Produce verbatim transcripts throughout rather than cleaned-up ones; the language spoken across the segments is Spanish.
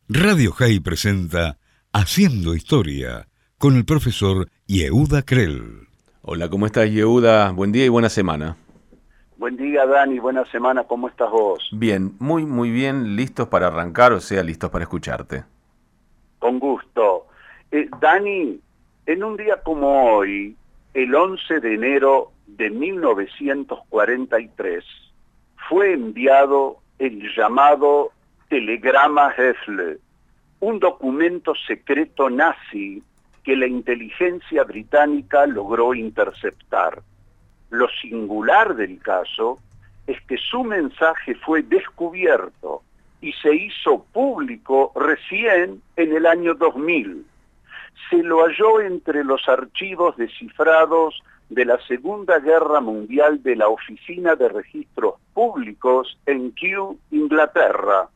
Radio High presenta Haciendo Historia con el profesor Yehuda Krell. Hola, ¿cómo estás, Yehuda? Buen día y buena semana. Buen día, Dani, buena semana, ¿cómo estás vos? Bien, muy muy bien, listos para arrancar, o sea, listos para escucharte. Con gusto. Eh, Dani, en un día como hoy, el once de enero de mil novecientos cuarenta y tres, fue enviado el llamado Telegrama Hefle, un documento secreto nazi que la inteligencia británica logró interceptar. Lo singular del caso es que su mensaje fue descubierto y se hizo público recién en el año dos mil. Se lo halló entre los archivos descifrados de la Segunda Guerra Mundial de la Oficina de Registros Públicos en Kew, Inglaterra.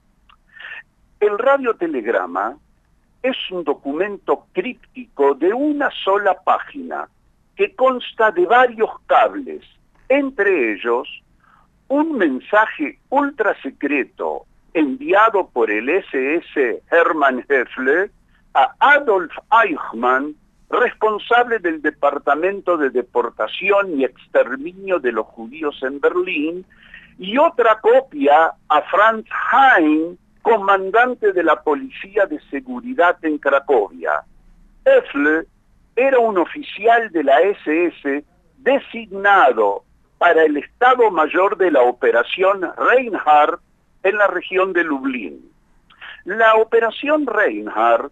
El radiotelegrama es un documento críptico de una sola página que consta de varios cables, entre ellos un mensaje ultra secreto enviado por el ese ese Hermann Hefle a Adolf Eichmann, responsable del Departamento de Deportación y Exterminio de los Judíos en Berlín, y otra copia a Franz Hein, comandante de la Policía de Seguridad en Cracovia. Hefle era un oficial de la ese ese designado para el Estado Mayor de la Operación Reinhardt en la región de Lublin. La Operación Reinhardt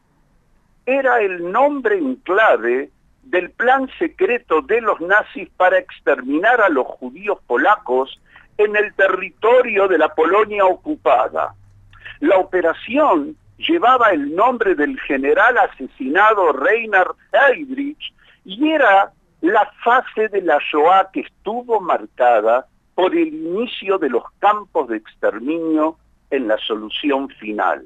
era el nombre en clave del plan secreto de los nazis para exterminar a los judíos polacos en el territorio de la Polonia ocupada. La operación llevaba el nombre del general asesinado Reinhard Heydrich y era la fase de la Shoah que estuvo marcada por el inicio de los campos de exterminio en la solución final.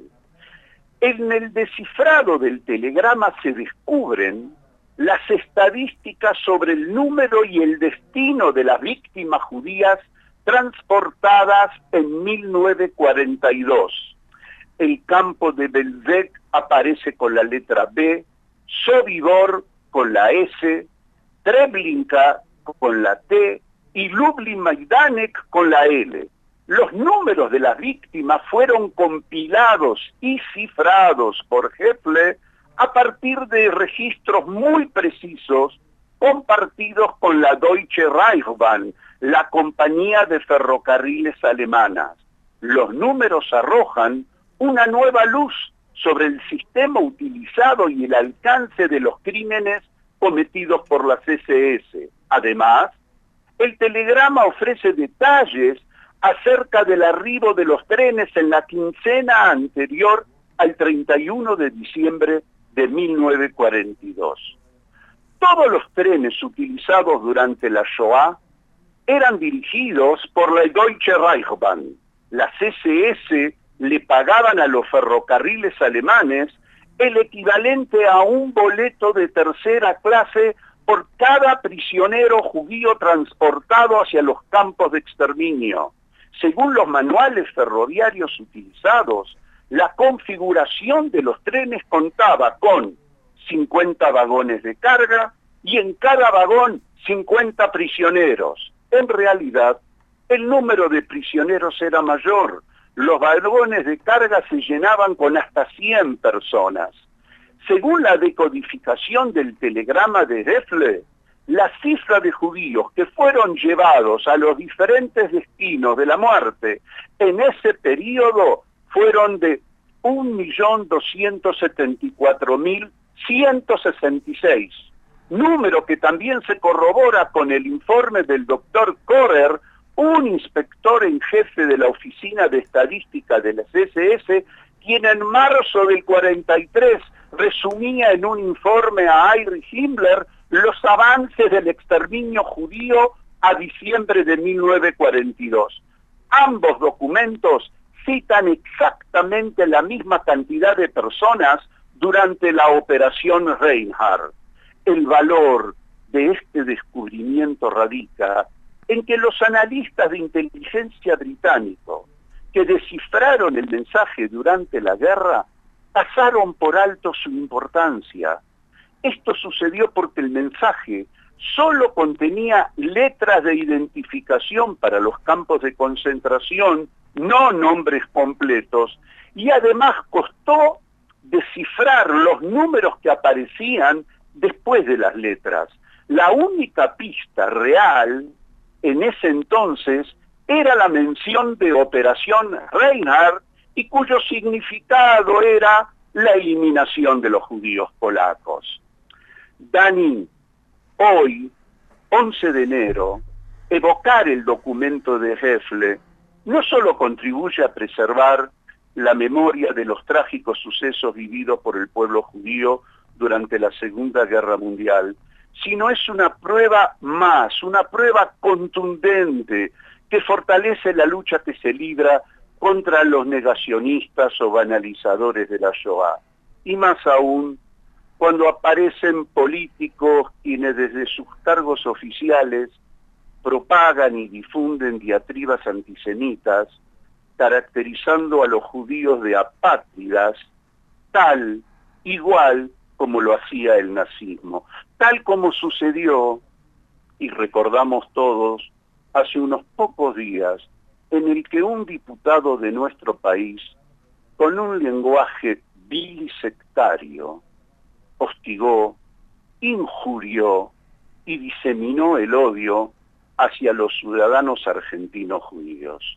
En el descifrado del telegrama se descubren las estadísticas sobre el número y el destino de las víctimas judías transportadas en mil novecientos cuarenta y dos. El campo de Belzec aparece con la letra B, Sobibor con la S, Treblinka con la T y Lublin Majdanek con la L. Los números de las víctimas fueron compilados y cifrados por Hefle a partir de registros muy precisos compartidos con la Deutsche Reichsbahn, la compañía de ferrocarriles alemanas. Los números arrojan una nueva luz sobre el sistema utilizado y el alcance de los crímenes cometidos por las ese ese. Además, el telegrama ofrece detalles acerca del arribo de los trenes en la quincena anterior al treinta y uno de diciembre de mil novecientos cuarenta y dos. Todos los trenes utilizados durante la Shoah eran dirigidos por la Deutsche Reichsbahn. Las ese ese le pagaban a los ferrocarriles alemanes el equivalente a un boleto de tercera clase por cada prisionero judío transportado hacia los campos de exterminio. Según los manuales ferroviarios utilizados, la configuración de los trenes contaba con cincuenta vagones de carga y en cada vagón cincuenta prisioneros. En realidad, el número de prisioneros era mayor. Los vagones de carga se llenaban con hasta cien personas. Según la decodificación del telegrama de Hefle, la cifra de judíos que fueron llevados a los diferentes destinos de la muerte en ese periodo fueron de un millón doscientos setenta y cuatro mil ciento sesenta y seis, número que también se corrobora con el informe del doctor Korer, un inspector en jefe de la Oficina de Estadística de las ese ese, quien en marzo del cuarenta y tres resumía en un informe a Heinrich Himmler los avances del exterminio judío a diciembre de mil novecientos cuarenta y dos. Ambos documentos citan exactamente la misma cantidad de personas durante la Operación Reinhardt. El valor de este descubrimiento radica en que los analistas de inteligencia británicos que descifraron el mensaje durante la guerra pasaron por alto su importancia. Esto sucedió porque el mensaje solo contenía letras de identificación para los campos de concentración, no nombres completos, y además costó descifrar los números que aparecían después de las letras. La única pista real en ese entonces era la mención de Operación Reinhardt, y cuyo significado era la eliminación de los judíos polacos. Dani, hoy, once de enero, evocar el documento de Hefle no solo contribuye a preservar la memoria de los trágicos sucesos vividos por el pueblo judío durante la Segunda Guerra Mundial, sino es una prueba más, una prueba contundente que fortalece la lucha que se libra contra los negacionistas o banalizadores de la Shoah. Y más aún, cuando aparecen políticos quienes desde sus cargos oficiales propagan y difunden diatribas antisemitas, caracterizando a los judíos de apátridas, tal, igual como lo hacía el nazismo, tal como sucedió, y recordamos todos, hace unos pocos días, en el que un diputado de nuestro país, con un lenguaje vil y sectario, hostigó, injurió y diseminó el odio hacia los ciudadanos argentinos judíos.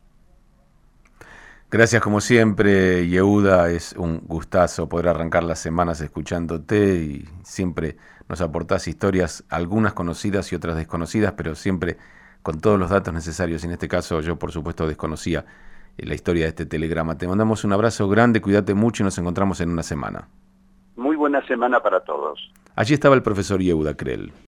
Gracias como siempre, Yehuda, es un gustazo poder arrancar las semanas escuchándote y siempre nos aportás historias, algunas conocidas y otras desconocidas, pero siempre con todos los datos necesarios. En este caso yo por supuesto desconocía la historia de este telegrama. Te mandamos un abrazo grande, cuídate mucho y nos encontramos en una semana. Muy buena semana para todos. Allí estaba el profesor Yehuda Krell.